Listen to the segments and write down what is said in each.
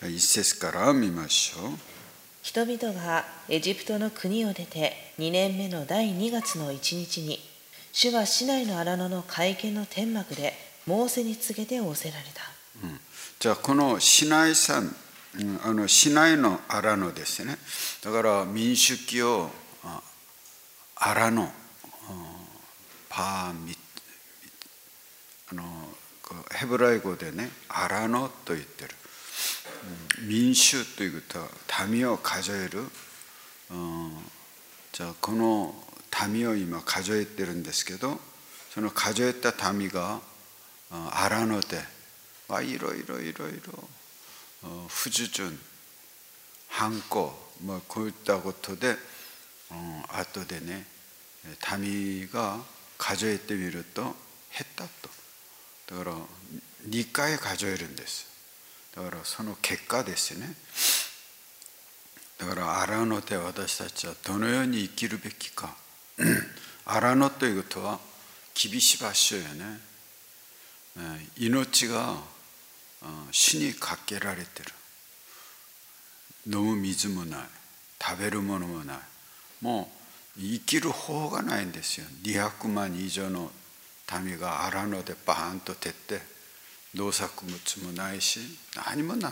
1節から見ましょう。 人々がエジプトの国を出て2年目の第2月の1日に、主はシナイの荒野の会見の天幕でモーセに告げて仰せられた。 じゃあこのシナイ山、シナイの荒野ですね。だから民主記を荒野、パーミッヘブライ語でね、荒野と言ってる。民衆ということは民を数える。じゃあこの民を今数えてるんですけど、その数えた民が荒野でいろいろ不従順、反抗、こういったことで、後でね、民が数えてみると減ったと。だから2回数えるんです。だからその結果ですね。だから荒野で私たちはどのように生きるべきか。荒野ということは厳しい場所よね。命が死にかけられてる。飲む水もない、食べるものもない。もう生きる方がないんですよ。200万以上の民が荒野でバーンと照って、農作物もないし何もない。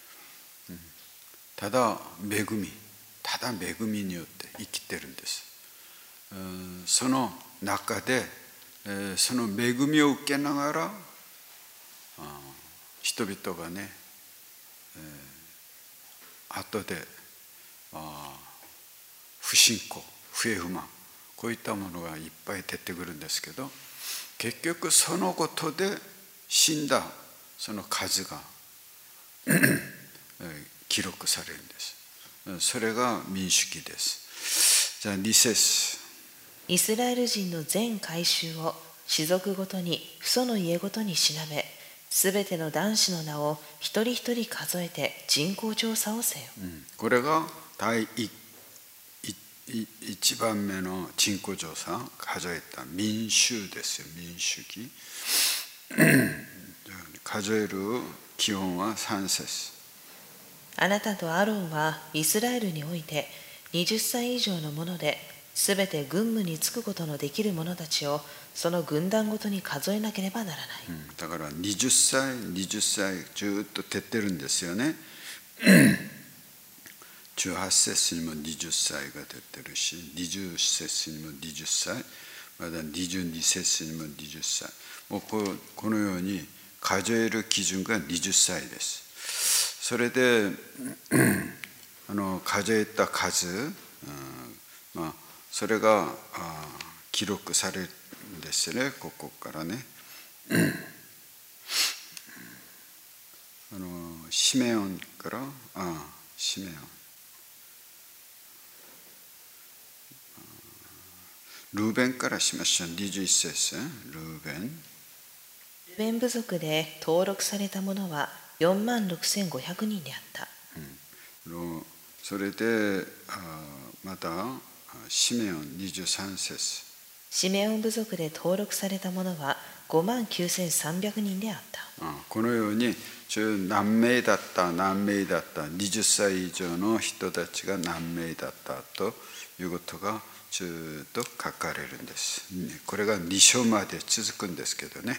ただ恵みによって生きてるんです。その中でその恵みを受けながら人々がね、後で不信仰、不平不満、こういったものがいっぱい出てくるんですけど、結局そのことで死んだその数が記録されるんです。それが民主記です。じゃあ2節。 イスラエル人の全会衆を氏族ごとに父祖の家ごとに調べ、すべての男子の名を一人一人数えて人口調査をせよ。 これが第1番目の人口調査、数えた民衆ですよ。民主記数える基本は3節。 あなたとアロンはイスラエルにおいて20歳以上の者で、すべて軍務に就くことのできる者たちをその軍団ごとに数えなければならない。 だから20歳ずっと照ってるんですよね。18節にも20歳が出てるし、20節にも20歳、まだ22節にも20歳。もうこのように数える基準が20歳です。それで数えた数、それが記録されるんですね。ここからね。シメオンからシメオン、ルーベンからしましょう。21節、ルーベン部族で登録されたものは46,500人であった。 それでまたシメオン23節。 シメオン部族で登録されたものは59,300人であった。 このように何名だった20歳以上の人たちが何名だったということがずっと書かれるんです。これが2章まで続くんですけどね。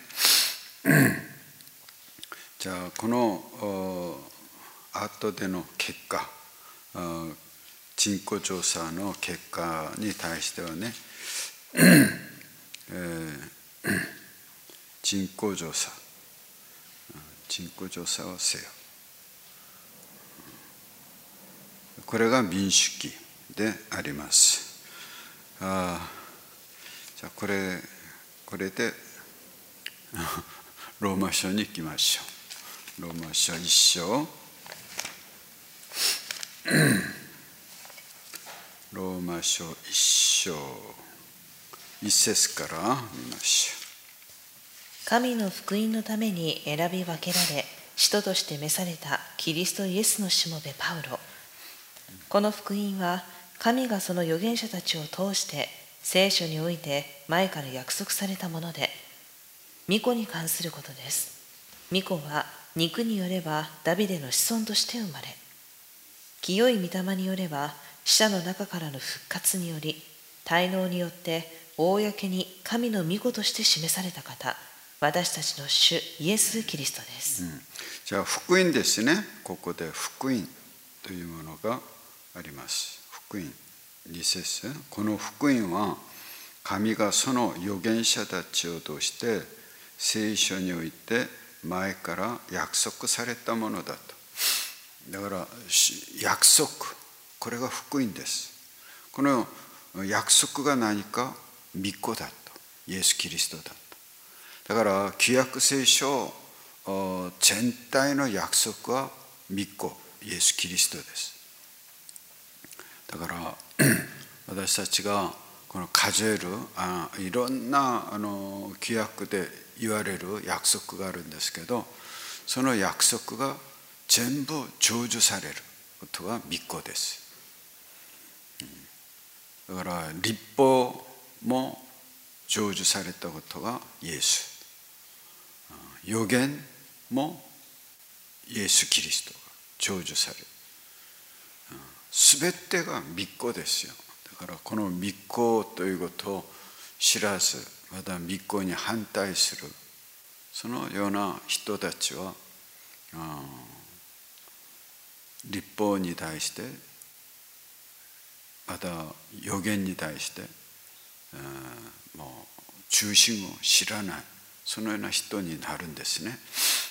じゃあこの後での結果、人口調査の結果に対してはね、人口調査をせよ。これが民主記であります。じゃあこれでローマ書に行きましょう。ローマ書1章。ローマ書1章1節から見ましょう。 神の福音のために選び分けられ、使徒として召されたキリストイエスのしもべパウロ。この福音は神がその預言者たちを通して聖書において前から約束されたもので、御子に関することです。御子は肉によればダビデの子孫として生まれ、清い御霊によれば死者の中からの復活により、滞納によって公に神の御子として示された方、私たちの主イエス・キリストです。 じゃあ福音ですね。ここで福音というものがあります。福音2節、この福音は神がその預言者たちを通して聖書において前から約束されたものだと。だから約束、これが福音です。この約束が何か、御子だと、イエス・キリストだと。だから旧約聖書全体の約束は御子イエス・キリストです。だから私たちがこの数えるいろんな旧約で言われる約束があるんですけど、その約束が全部成就されることが御子です。だから律法も成就されたことがイエス、預言もイエス・キリストが成就される。すべてが御子ですよ。だからこの御子ということを知らず、また御子に反対するそのような人たちは律法に対してまた預言に対してもう中心を知らない、そのような人になるんですね。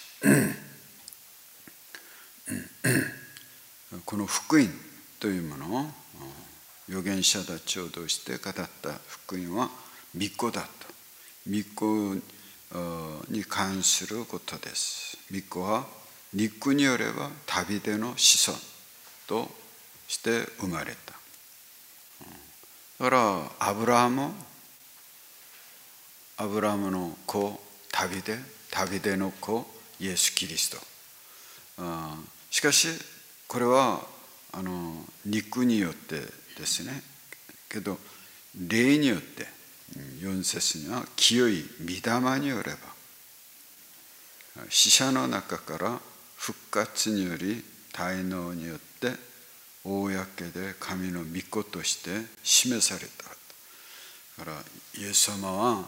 この福音というものを預言者たちを通して語った福音は御子だと。御子に関することです。御子は肉によればダビデの子孫として生まれた。だからアブラハムの子ダビデの子イエス・キリスト。しかしこれは肉によってですね、けど霊によって4節には清い御霊によれば死者の中から復活により滞納によって公で神の御子として示された。だからイエス様は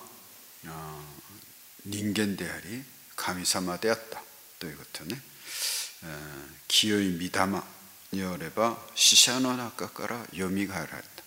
人間であり神様であったということね。清い御霊によれば死者の中からよみがえられ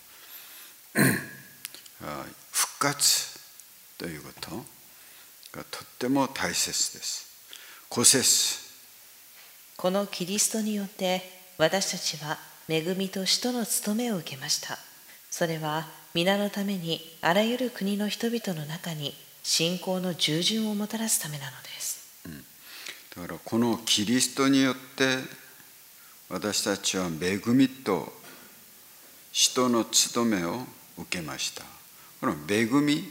た。復活ということがとっても大切です。5節、 このキリストによって私たちは恵みと使徒の務めを受けました。それは皆のためにあらゆる国の人々の中に信仰の従順をもたらすためなのです。 だからこのキリストによって私たちは恵みと使徒の務めを受けました。この恵み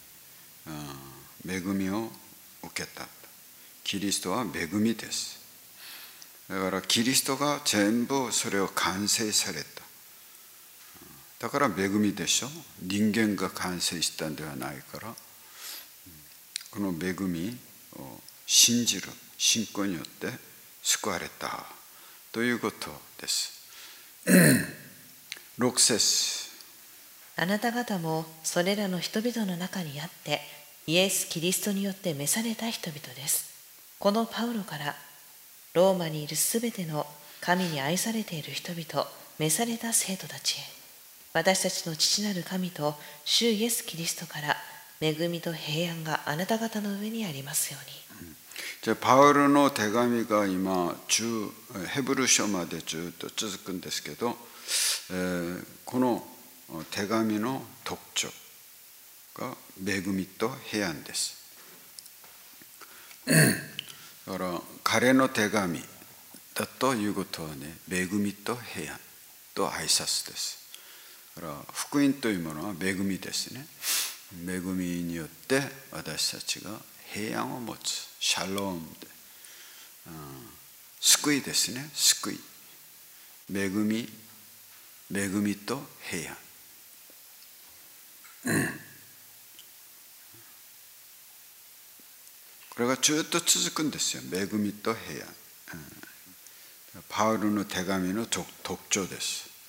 を受けた。キリストは恵みです。だからキリストが全部それを完成された。だから恵みでしょ。人間が完成したんではないから、この恵みを信じる信仰によって救われたということです。6節、 あなた方もそれらの人々の中にあってイエス・キリストによって召された人々です。このパウロからローマにいるすべての神に愛されている人々、召された生徒たちへ、私たちの父なる神と主イエス・キリストから恵みと平安があなた方の上にありますように。 じゃあパウロの手紙が今ヘブル書までずっと続くんですけど、この手紙の特徴が恵みと平安です。だから彼の手紙だということはね、恵みと平安と挨拶です。だから福音というものは恵みですね。恵みによって私たちが平安を持つ、シャロームで、救いですね。救い、恵みと平安。ここれがずっと続くんですよ。恵みと平安。パウロの手紙の特徴です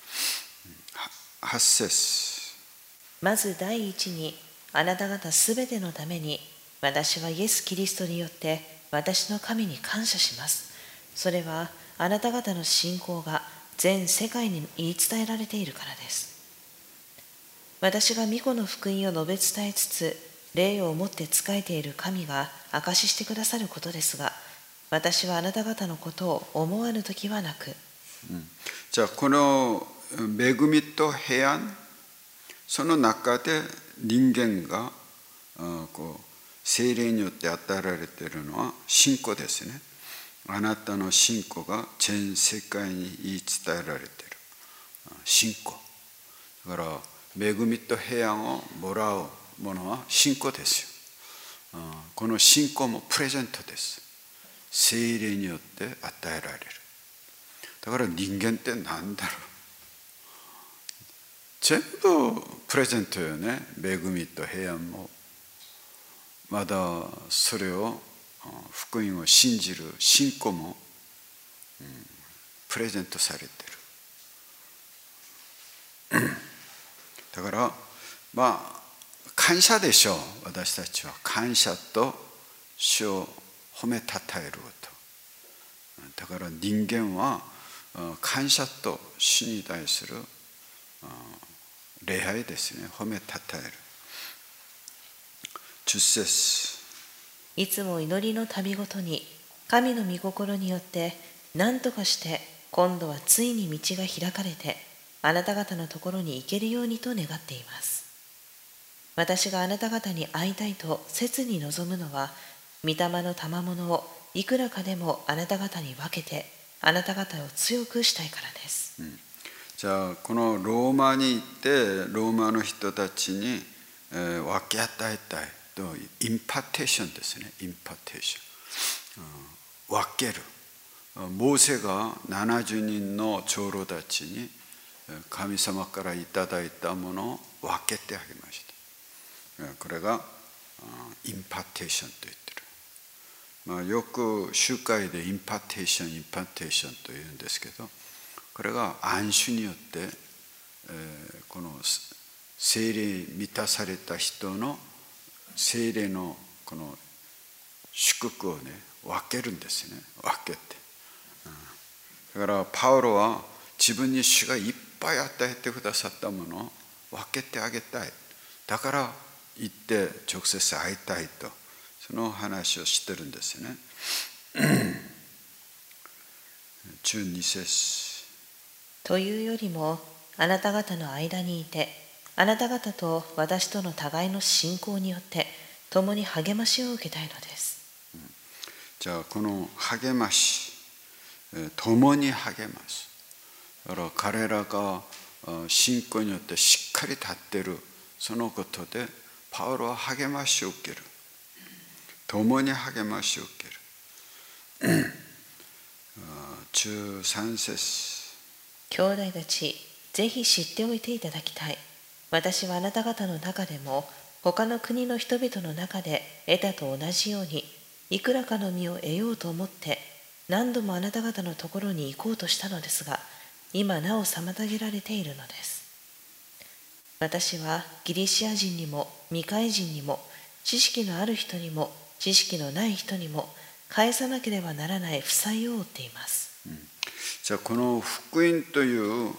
。8節。 まず第一に、あなた方すべてのために、私はイエス・キリストによって私の神に感謝します。それはあなた方の信仰が全世界に言い伝えられているからです。私が御子の福音を述べ伝えつつ、霊をもって仕えている神が証ししてくださることですが、私はあなた方のことを思わぬときはなく。 じゃあこの恵みと平安、その中で人間が聖霊によって与えられているのは信仰ですね。あなたの信仰が全世界に言い伝えられている信仰だから、恵みと平安をもらうものは信仰ですよ。この信仰もプレゼントです。聖霊によって与えられる。だから人間って何だろう、全部プレゼントよね。恵みと平安も。まだそれを福音を信じる信仰も、プレゼントされている。だから感謝でしょう。私たちは感謝と主を褒めたたえること。だから人間は感謝と主に対する礼拝ですね。褒めたたえる。10節。 いつも祈りの旅ごとに神の御心によって何とかして今度はついに道が開かれてあなた方のところに行けるようにと願っています。私があなた方に会いたいと切に望むのは、御霊の賜物をいくらかでもあなた方に分けてあなた方を強くしたいからです。 じゃあこのローマに行ってローマの人たちに分け与えたいと、インパテーションですね。インパテーション、分ける。モーセが70人の長老たちに神様からいただいたものを分けてあげました。これがインパテーションと言ってる。よく集会でインパテーションと言うんですけど、これが安守によって、この聖霊満たされた人の聖霊のこの祝福をね分けるんですね。分けて、だからパウロは自分に主がいっぱい与えてくださったものを分けてあげたい。だから行って直接会いたいと、その話をしてるんですね。12節。 というよりもあなた方の間にいて、あなた方と私との互いの信仰によって共に励ましを受けたいのです。 じゃあこの励まし、共に励ます。だから彼らが信仰によってしっかり立っている、そのことでパウロは励ましを受ける。共に励ましを受ける。13節。 兄弟たち、ぜひ知っておいていただきたい。私はあなた方の中でも他の国の人々の中で得たと同じように、いくらかの実を得ようと思って何度もあなた方のところに行こうとしたのですが、今なお妨げられているのです。私はギリシア人にも未開人にも、知識のある人にも知識のない人にも返さなければならない負債を負っています。 じゃあこの福音という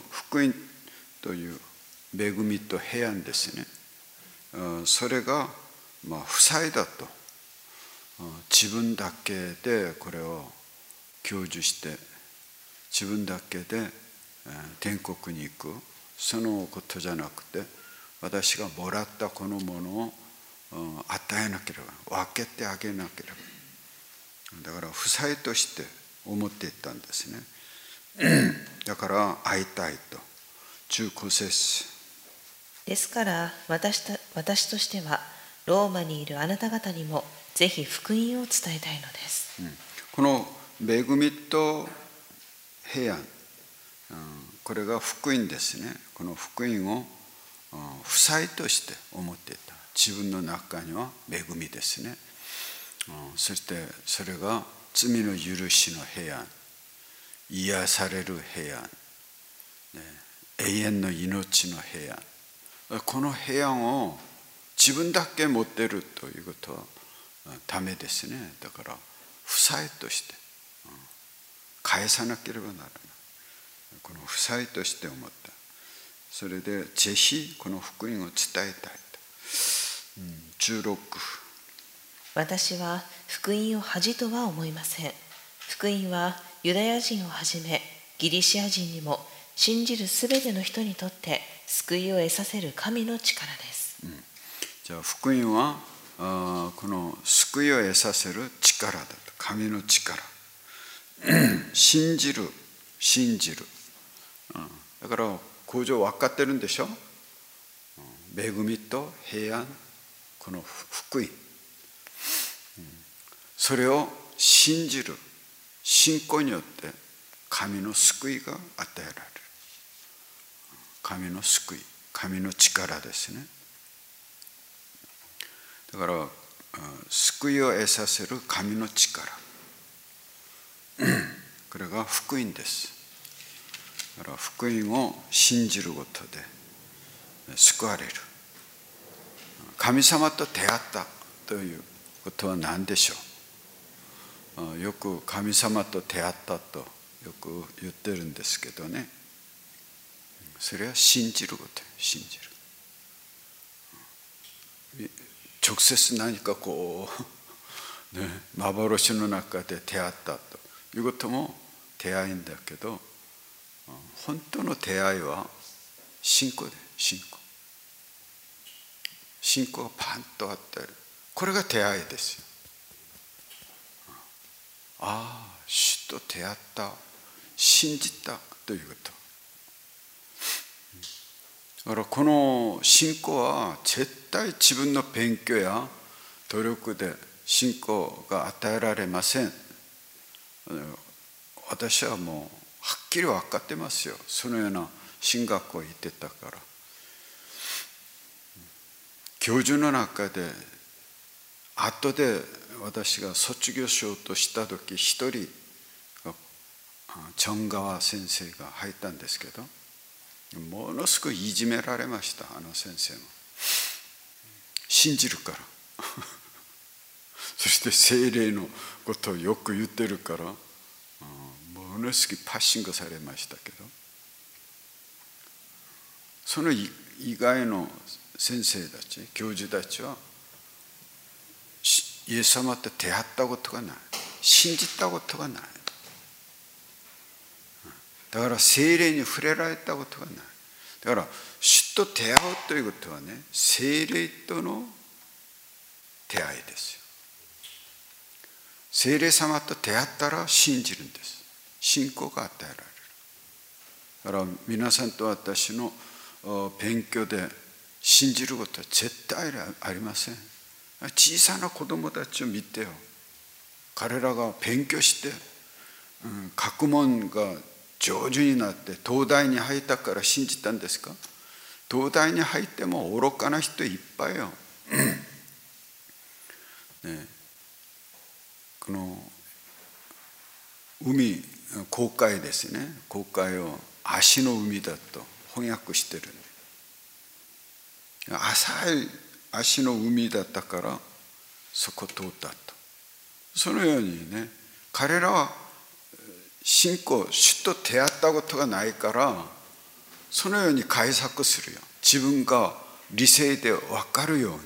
恵みと平安ですね。それが負債だと。自分だけでこれを享受して自分だけで天国に行く、そのことじゃなくて、私がもらったこのものを与えなければ、分けてあげなければ、だから負債として思っていったんですね。だから会いたいと。19節。 ですから私としてはローマにいるあなた方にもぜひ福音を伝えたいのです。 この恵みと平安、これが福音ですね。この福音を負債として思っていた。自分の中には恵みですね。 そしてそれが罪の許しの平安、癒される平安、永遠の命の平安、この平安を自分だけ持っているということはダメですね。だから負債として返さなければならない。この負債として思った。それでぜひこの福音を伝えたいと。16。 私は福音を恥とは思いません。福音はユダヤ人をはじめギリシア人にも信じるすべての人にとって救いを得させる神の力です。 じゃあ福音はこの救いを得させる力だと。神の力。信じる。だから工場分かってるんでしょ。恵みと平安、この福音、それを信じる信仰によって神の救いが与えられる。神の救い、神の力ですね。だから救いを得させる神の力、これが福音です。だから福音を信じることで救われる。神様と出会ったということは何でしょう。よく神様と出会ったとよく言ってるんですけどね、それは信じること。信じる。直接何かこう、幻の中で出会ったということも出会いんだけど、本当の出会いは信仰で、信仰がパンとあってる。これが出会いですよ。主と出会った、信じたということ。だからこの信仰は絶対自分の勉強や努力で信仰が与えられません。私はもうはっきり分かってますよ。そのような神学校行ってたから。教授の中で後で私が卒業しようとした時、一人チョンガワ先生が入ったんですけど、ものすごいいじめられました。あの先生も信じるからそして聖霊のことをよく言ってるから、ものすごいパッシングされましたけど、その以外の先生たち、教授たちはイエス様と出会ったことがない、信じたことがない。だから聖霊に触れられたことがない。だから主と出会うということはね、聖霊との出会いですよ。聖霊様と出会ったら信じるんです。信仰が与えられる。だから皆さんと私の勉強で信じることは絶対ありません。小さな子供たちを見てよ。彼らが勉強して、学問が上手になって東大に入ったから信じたんですか？東大に入っても愚かな人いっぱいよ。この海、航海ですね。航海を足の海だと翻訳してる。浅い足の海だったからそこ通ったと。そのようにね、彼らは信仰、主と出会ったことがないから、そのように解釈するよ。自分が理性で分かるように。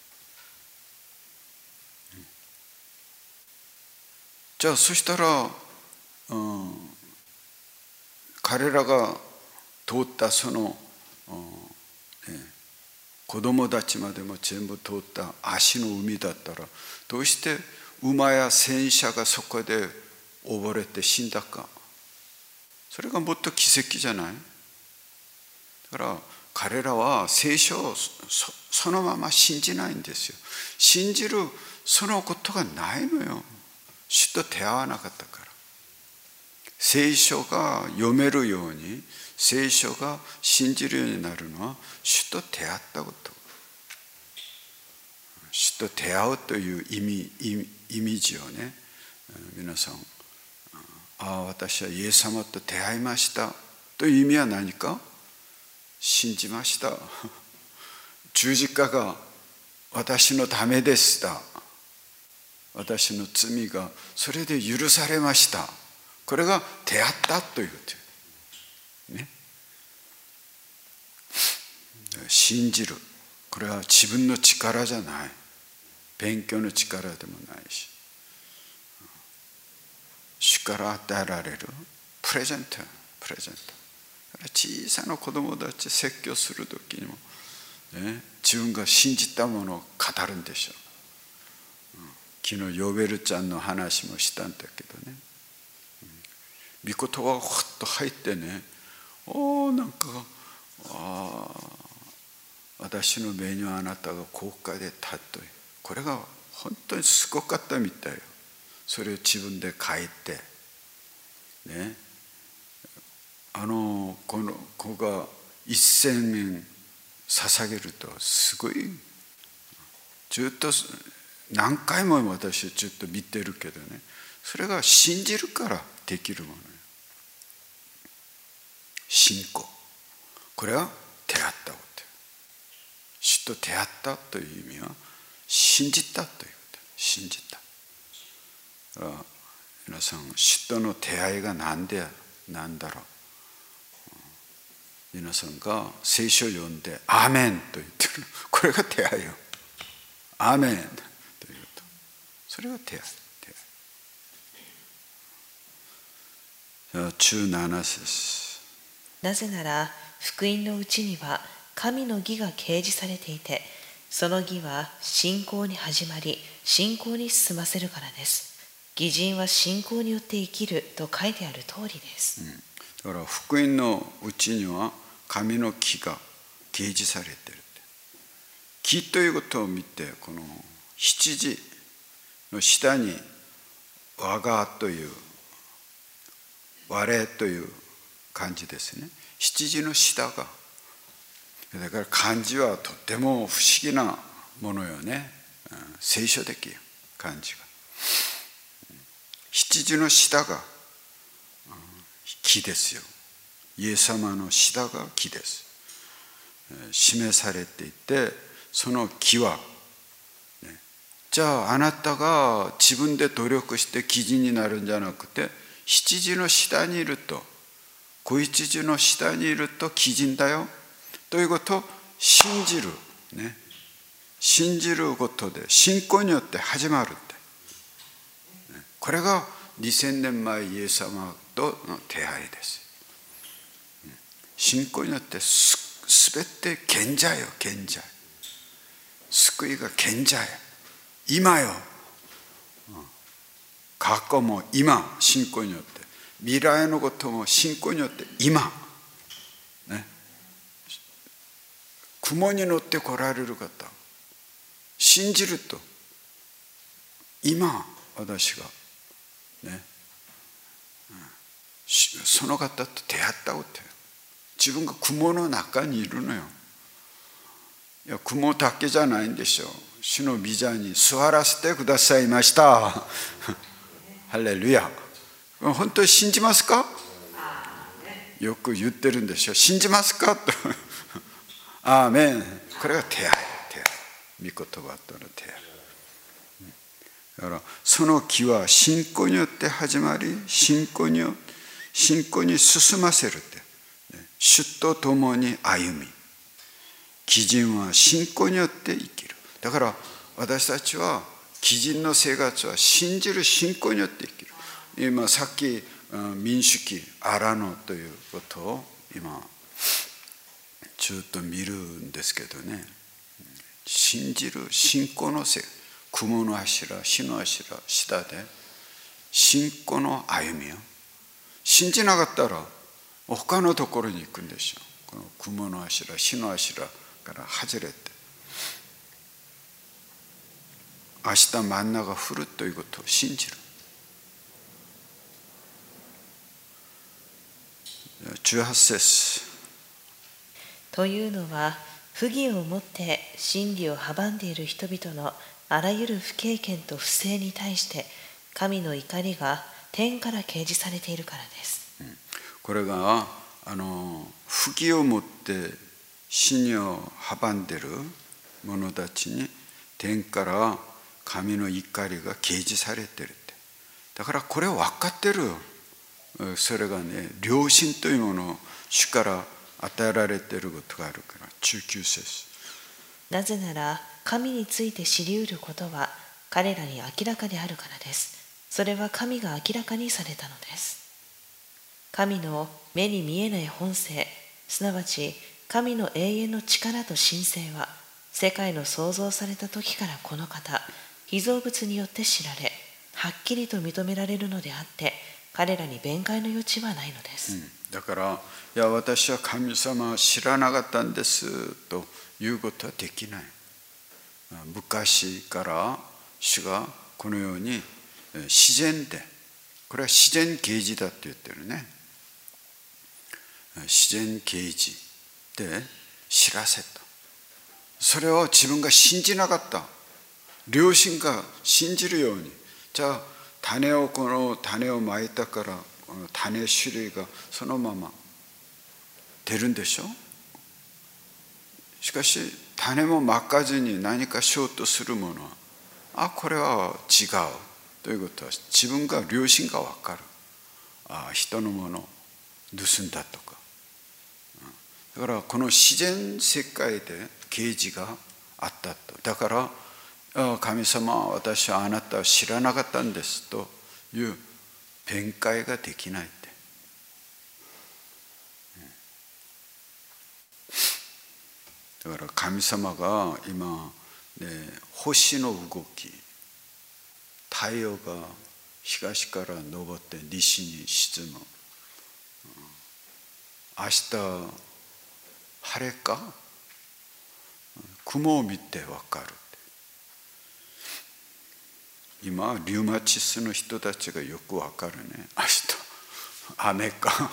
じゃあそしたら、彼らが通ったその、子供たちまでも全部通った足の海だったら、どうして馬や戦車がそこで溺れて死んだか。それがもっと奇跡じゃない？だから彼らは聖書を そのまま信じないんですよ。信じるそのことがないのよ。主と出会わなかったから。聖書が読めるように、聖書が信じるようになるのは主と出会ったこと。 主と出会うというイメージをね、皆さん、私はイエス様と出会いましたという意味は何か、信じました。十字架が私のためでした。私の罪がそれで許されました。これが出会ったというね。信じる。これは自分の力じゃない。勉強の力でもないし。主から与えられるプレゼント。小さな子供たち説教するときにも、ね、自分が信じたものを語るんでしょう。昨日ヨベルちゃんの話もしたんだけどね、御言葉がほっと入ってね、なんか私の目にはあなたが高価でたという、これが本当にすごかったみたいよ。それを自分で書いてね、この子が1000円捧げるとすごい、ずっと何回も私ちょっと見てるけどね、それが信じるからできるものよ。信仰、これは出会ったこと。主と出会ったという意味は信じたということ。信じた。皆さん、主との出会いが何だろう。皆さんが聖書を読んでアーメンと言ってる、これが出会いよ。アーメンというと、それが出会い。17節。 なぜなら福音のうちには神の義が掲示されていて、その義は信仰に始まり信仰に進ませるからです。義人は信仰によって生きると書いてある通りです。 だから福音のうちには神の義が掲示されている。義ということを見て、この羊の下に我がという我という漢字ですね。羊の下が、だから漢字はとっても不思議なものよね。聖書的漢字が。羊の下が木ですよ。イエス様の下が木です。示されていて、その木は、じゃああなたが自分で努力して義人になるんじゃなくて、羊の下にいると、子羊の下にいると義人だよということを信じる、ね、信じることで信仰によって始まるって、これが2000年前イエス様との出会いです。信仰によってすべて現在よ、現在。救いが現在、今よ。過去も今、信仰によって。未来のことも信仰によって今。ね。雲に乗って来られる方、信じると、今、私が、ね、その方と出会ったことよ。自分が雲の中にいるのよ。いや、雲だけじゃないんでしょう。主の御座に座らせてくださいました。ハレルヤ。本当に信じますか？よく言ってるんでしょ。信じますかと。アーメン。これが出会い。御言葉との出会い。だからその木は信仰によって始まり、信仰に進ませるって。主と共に歩み、義人は信仰によって生きる。だから私たちは義人の生活は信じる信仰によって生きる。今さっき民主記アラノということを今ずっと見るんですけどね、信じる信仰の生活、雲の柱、火の柱下で信仰の歩みを、信じなかったら他のところに行くんでしょう。この雲の柱、火の柱から外れて、明日マンナが降るということを信じる。18節。 というのは、 不義をもって真理を阻んでいる人々のあらゆる不経験と不正に対して神の怒りが天から掲示されているからです。 これが不義をもって真理を阻んでいる者たちに天から神の怒りが掲示されているって。だからこれを分かってる。それがね、良心というものを主から与えられていることがあるから19節。 なぜなら神について知り得ることは彼らに明らかであるからです。それは神が明らかにされたのです。神の目に見えない本性、すなわち神の永遠の力と神性は世界の創造された時からこの方、被造物によって知られ、はっきりと認められるのであって、彼らに弁解の余地はないのです。 だから、いや私は神様を知らなかったんですということはできない。昔から主がこのように自然で、これは自然啓示だって言ってるね。自然啓示で知らせた。それを自分が信じなかった。良心が信じるように。じゃあこの種をまいたからこの種種類がそのまま出るんでしょ。しかし種もまかずに何かしようとするものは、これは違うということは自分が良心が分かる。人のものを盗んだとか。だからこの自然世界で啓示があったと。だから神様は私はあなたを知らなかったんですという弁解ができないって。だから神様が今、星の動き、太陽が東から昇って西に沈む。明日晴れか雲を見て分かる。今リウマチスの人たちがよく分かるね。明日雨か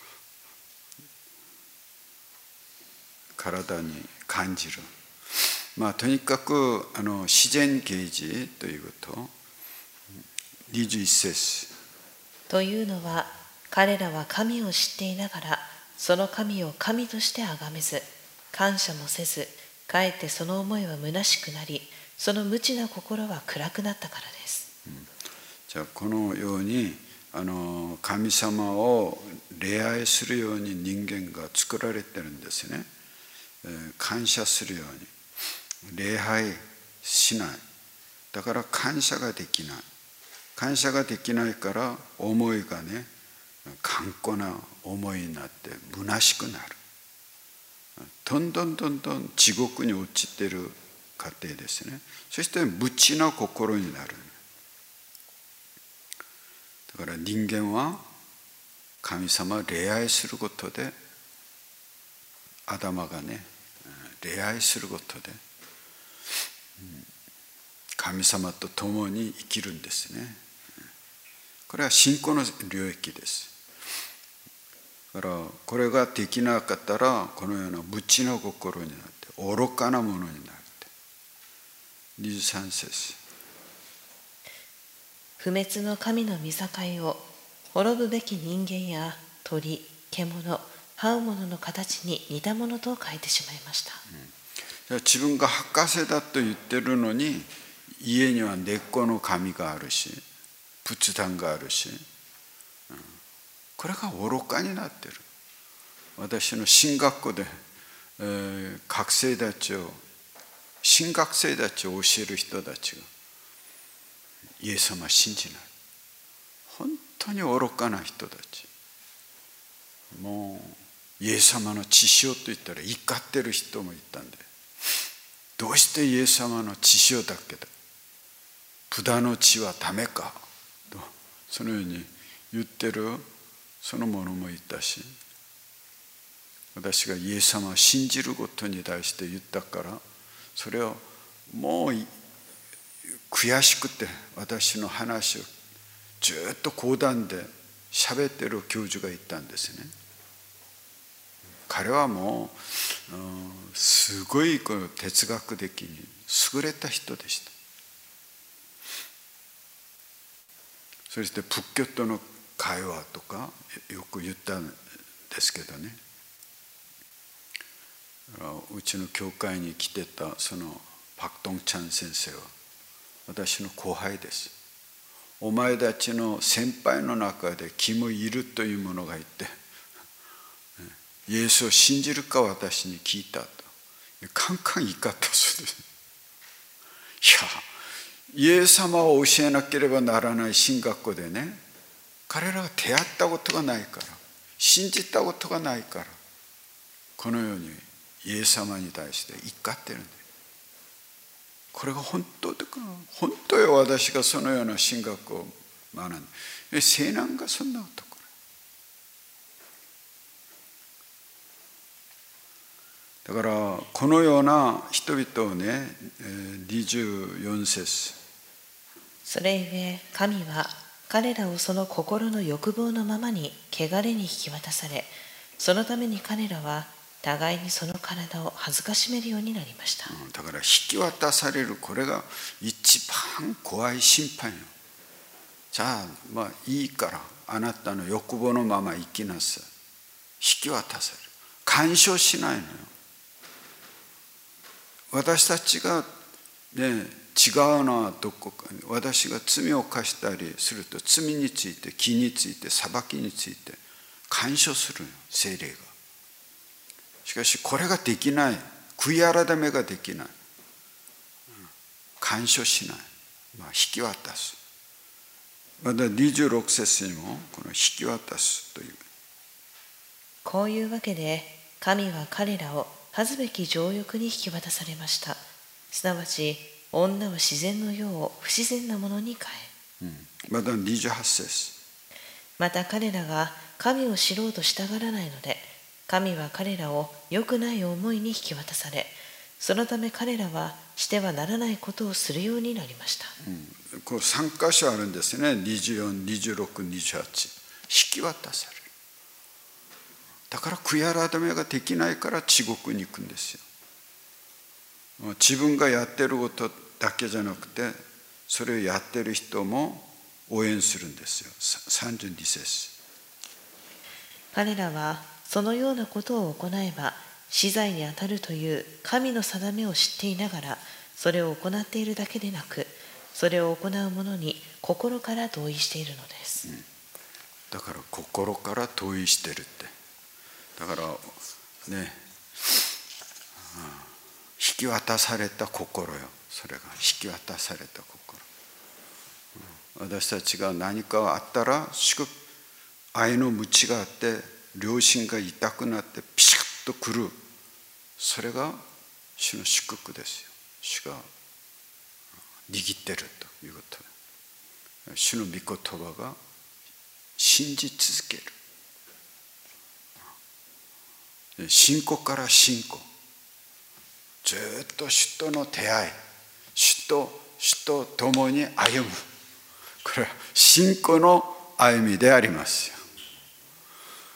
体に感じる。とにかく自然啓示ということ。21節。 というのは彼らは神を知っていながらその神を神として崇めず感謝もせず、かえってその思いは虚しくなり、その無知な心は暗くなったからです。 じゃあこのように神様を礼拝するように人間が作られてるんですね。感謝するように礼拝しない。だから感謝ができない。感謝ができないから思いがね、頑固な思いになって虚しくなる。どんどん地獄に落ちてる過程ですね。そして無知な心になる。だから人間は神様を礼拝することで、アダマがね礼拝することで神様と共に生きるんですね。これは信仰の領域です。だからこれができなかったらこのような無知な心になって愚かなものになるって。23節。 不滅の神の御境を滅ぶべき人間や鳥、獣、這うものの形に似たものと書いてしまいました。 自分が博士だと言ってるのに家には根っこの神があるし仏壇があるし、これが愚かになってる。私の神学校で、学生たちを神学生たちを教える人たちがイエス様を信じない。本当に愚かな人たち。もうイエス様の血潮と言ったら怒ってる人もいたんで、どうしてイエス様の血潮だけだ、豚の血はダメかとそのように言ってるその者もいたし、私がイエス様を信じることに対して言ったから、それをもう悔しくて私の話をずっと講談で喋ってる教授がいたんですね。 彼はもうすごい哲学的に優れた人でした。そして仏教との会話とかよく言ったんですけどね、うちの教会に来てたそのパクトンチャン先生は私の後輩です。お前たちの先輩の中で君もいるという者がいて、イエスを信じるか私に聞いたとカンカン言い方する。いや、イエス様を教えなければならない神学校でね、彼らが出会ったことがないから、信じたことがないから、このようにイエス様に対して怒ってるんだよ。これが本当だから、本当よ、私がそのような神学を学んで、聖難がそんなことだから、このような人々をね、24節。 それゆえ神は彼らをその心の欲望のままに汚れに引き渡され、そのために彼らは互いにその体を恥ずかしめるようになりました。 だから引き渡される、これが一番怖い審判よ。じゃあまあいいからあなたの欲望のまま生きなさい。引き渡される。干渉しないのよ。私たちがね、違うのはどこかに、私が罪を犯したりすると、罪について、義について、裁きについて干渉するのよ、聖霊が。しかしこれができない、悔い改めができない、干渉しない、引き渡す。また26節にもこの引き渡すという。 こういうわけで神は彼らを恥ずべき情欲に引き渡されました。すなわち女は自然の世を不自然なものに変え、 また28節。 また彼らが神を知ろうとしたがらないので、神は彼らを良くない思いに引き渡され、そのため彼らはしてはならないことをするようになりました。 こう3箇所あるんですね。24、26、28。引き渡される。だから悔い改めができないから地獄に行くんですよ。自分がやってることだけじゃなくて、それをやってる人も応援するんですよ。32節。 彼らはそのようなことを行えば死罪にあたるという神の定めを知っていながら、それを行っているだけでなく、それを行う者に心から同意しているのです。 だから心から同意してるって。だからね、引き渡された心よ。それが引き渡された心。私たちが何かあったら、愛の鞭があって良心が痛くなってピシャッとくる。それが主の祝福ですよ。主が握ってるということ。主の御言葉が信じ続ける。信仰から信仰、ずっと主との出会い、主と共に歩む。これは信仰の歩みでありますよ。